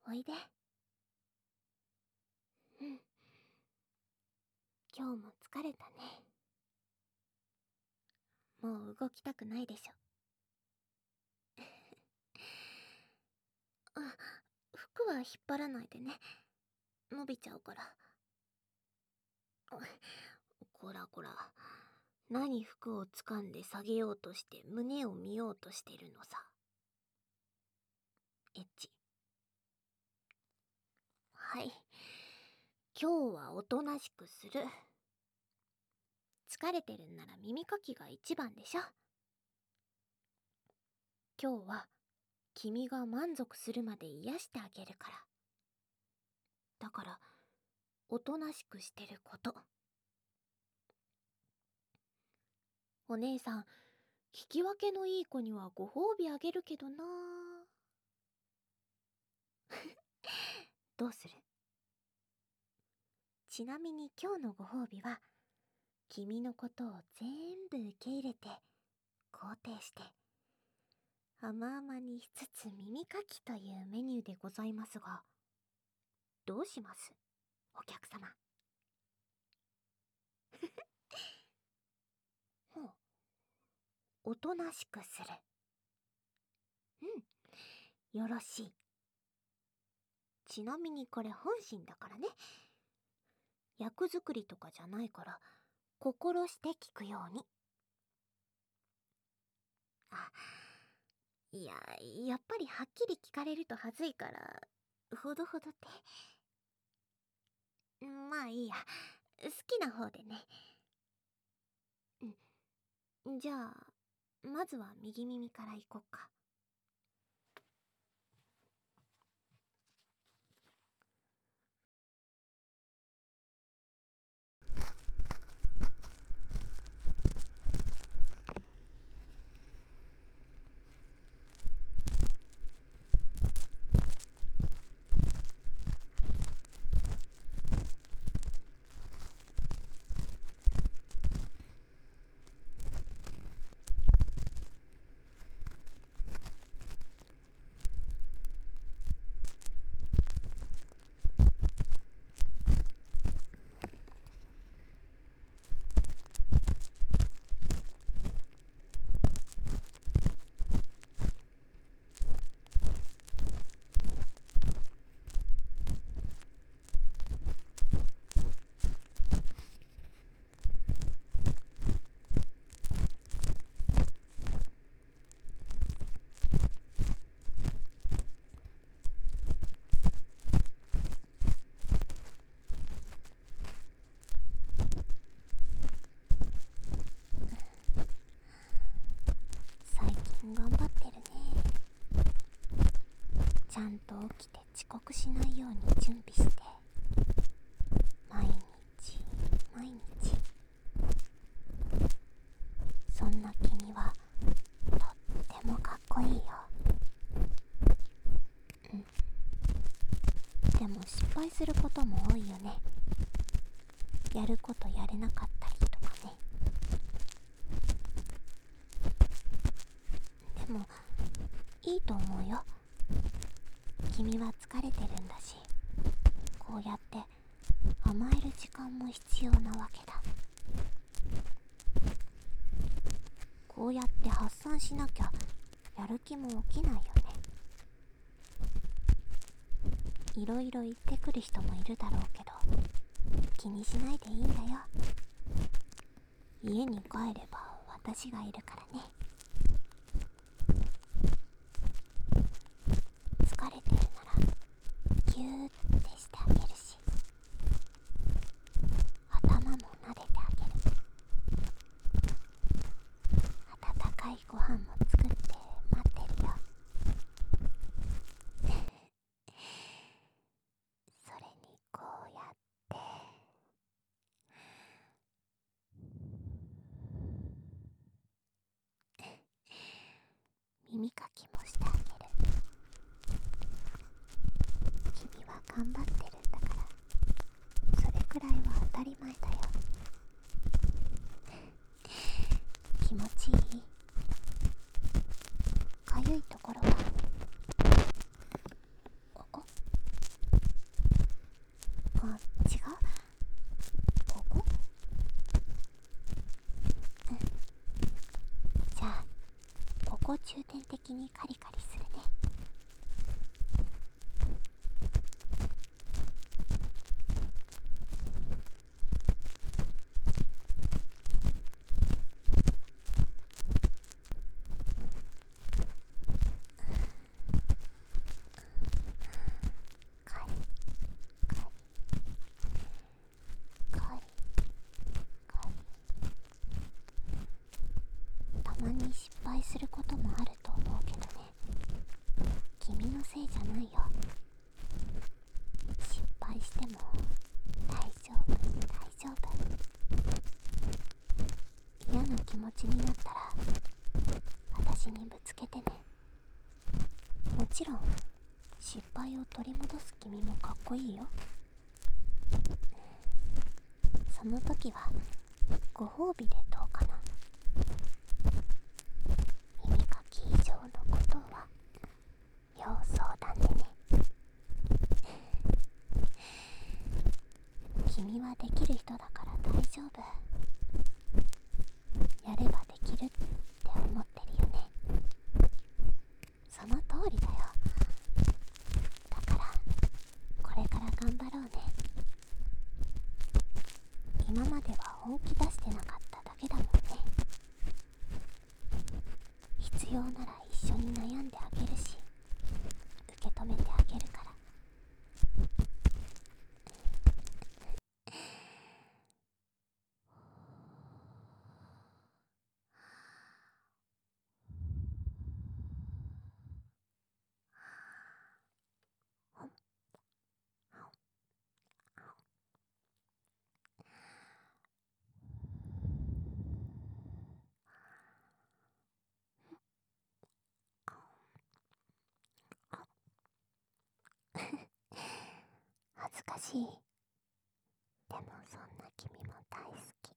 おいで。今日も疲れたね。もう動きたくないでしょ。あ、服は引っ張らないでね。伸びちゃうから。こらこら。何服を掴んで下げようとして胸を見ようとしてるのさ。エッチ。はい。今日はおとなしくする。疲れてるんなら耳かきが一番でしょ。今日は君が満足するまで癒してあげるから。だからおとなしくしてること。お姉さん、聞き分けのいい子にはご褒美あげるけどな。どうする？ちなみに今日のご褒美は、君のことを全部受け入れて肯定して甘々にしつつ耳かきというメニューでございますが、どうします、お客様。ほう、おとなしくする。よろしい。ちなみにこれ本心だからね。役作りとかじゃないから、心して聞くように。あ、いや、やっぱりはっきり聞かれるとはずいから、ほどほどで。まあいいや、好きな方でね。じゃあ、まずは右耳から行こっか。最近頑張ってるね。ちゃんと起きて遅刻しないように準備して、毎日毎日。そんな君はとってもかっこいいよ。でも失敗することも多いよね。やることやれなかったりとかね。でもいいと思うよ。君は疲れてるんだし、こうやって甘える時間も必要なわけだ。こうやって発散しなきゃやる気も起きないよね。いろいろ言ってくる人もいるだろうけど、気にしないでいいんだよ。家に帰れば私がいるからね。疲れてるならギューってしてあげるし、頭も撫でてあげる。温かいご飯も作って待ってるよ。それにこうやって耳かきもしてあげる。君は頑張ってるんだから、それくらいは当たり前だよ。気持ちいい？かゆいところは？ 重点的にカリカリするね。カリカリカリカリ。たまに失敗することもあると思うけどね。君のせいじゃないよ。失敗しても大丈夫大丈夫。嫌な気持ちになったら私にぶつけてね。もちろん失敗を取り戻す君もかっこいいよ。その時はご褒美でどうかな。耳かき以上のことは要相談でね。君はできる人だから大丈夫。やればできるって思ってるよね。その通りだよ。だからこれから頑張ろうね。今までは本気出してなかっただけだもんね。必要なら一緒に悩んであげるし、受け止めてあげるから。恥ずかしい。でもそんな君も大好き。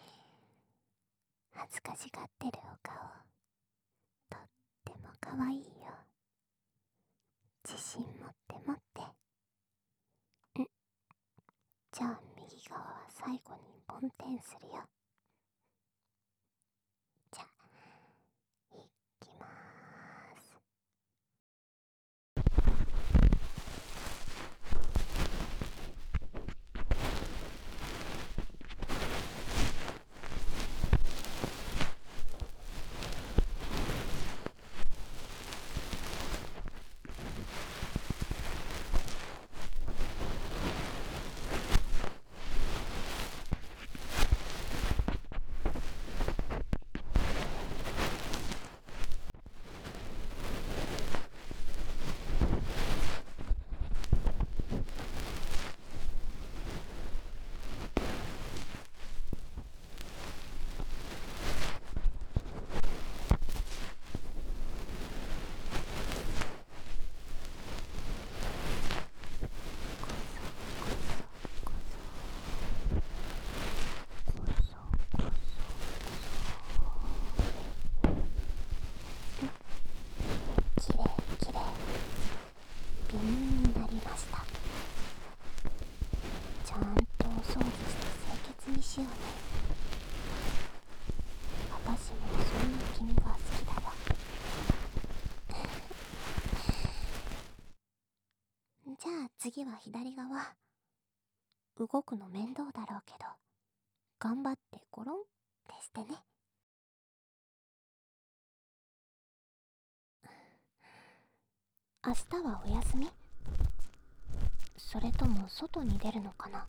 恥ずかしがってるお顔、とってもかわいいよ。自信持って持って。じゃあ右側は最後に梵天するよ。じゃあいきまーす。きれいきれい。ビンになりました。ちゃんとお掃除して清潔にしようね。私もそんな君が好きだよ。じゃあ次は左側。動くの面倒だろうけど、頑張ってゴロンってしてね。明日はお休み？それとも外に出るのかな？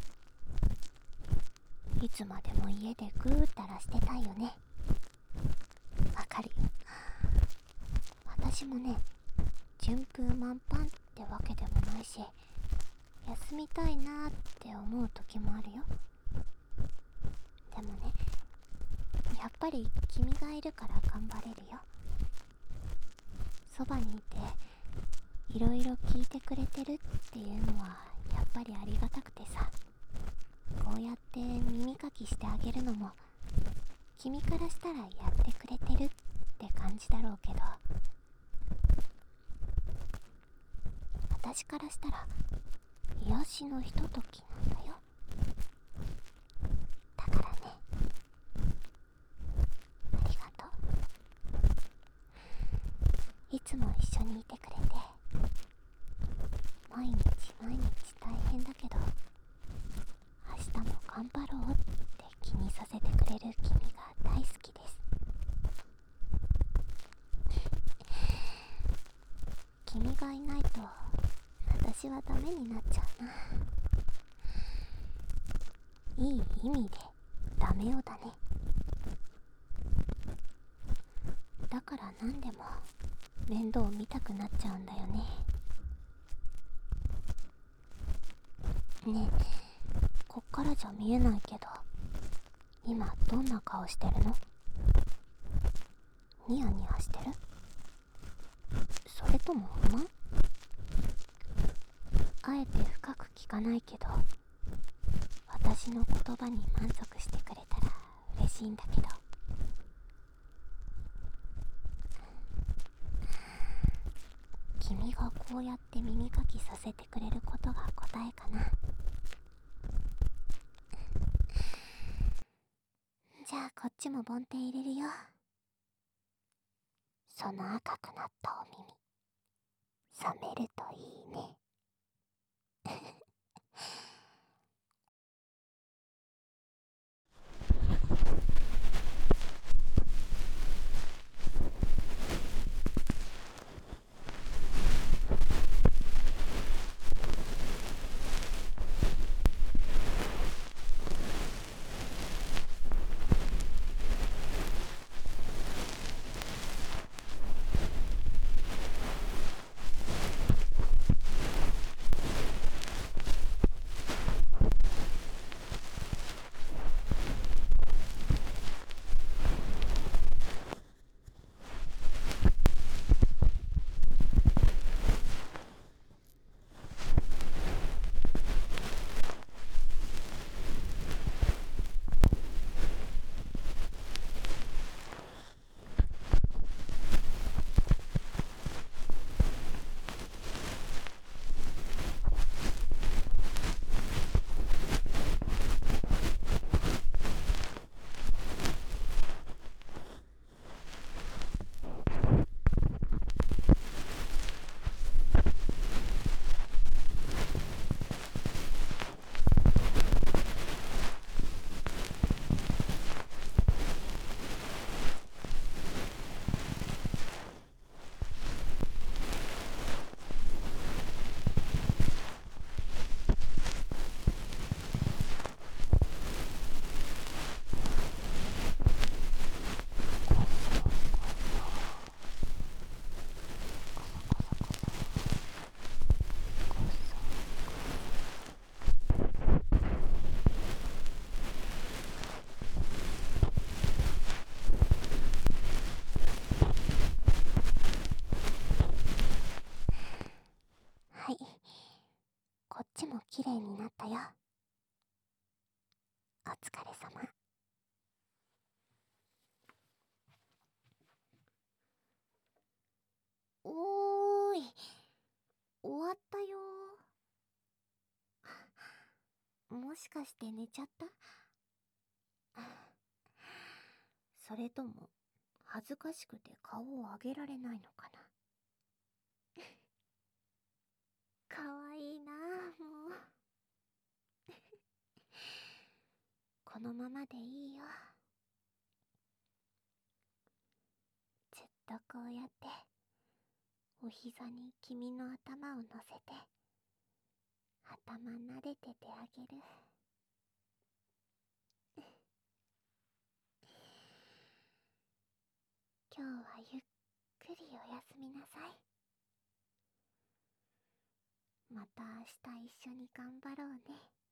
いつまでも家でぐーったらしてたいよね。わかるよ。私もね、順風満帆ってわけでもないし、休みたいなーって思う時もあるよ。でもね、やっぱり君がいるから頑張れるよ。そばにいていろいろ聞いてくれてるっていうのはやっぱりありがたくてさ、こうやって耳かきしてあげるのも君からしたらやってくれてるって感じだろうけど、私からしたら癒しのひとときなんだよ。だからね、ありがとう。 つも一緒にいてくれて、毎日毎日大変だけど明日も頑張ろうって気にさせてくれる君が大好きです。君がいないと私はダメになっちゃうな。いい意味でダメ男だね。だから何でも面倒見たくなっちゃうんだよね。ねえ、こっからじゃ見えないけど今どんな顔してるの？ニヤニヤしてる？それとも不満？あえて深く聞かないけど、私の言葉に満足してくれたら嬉しいんだけど。君がこうやって耳かきさせてくれることが答えかな。じゃあこっちも梵天入れるよ。その赤くなったお耳、覚めるといいね。はい、こっちも綺麗になったよ。お疲れ様。おーい、終わったよ。もしかして寝ちゃった？それとも恥ずかしくて顔を上げられないのかな。かわいいなあ、もう。このままでいいよ。ずっとこうやってお膝に君の頭を乗せて頭撫でててあげる。今日はゆっくりおやすみなさい。また明日一緒に頑張ろうね。